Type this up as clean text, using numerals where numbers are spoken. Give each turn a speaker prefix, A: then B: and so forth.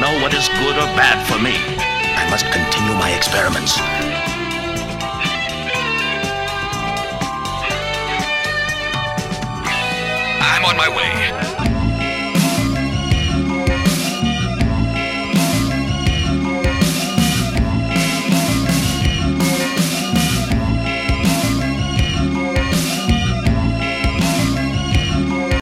A: know what is good or bad for me. I must continue my experiments. I'm on my way.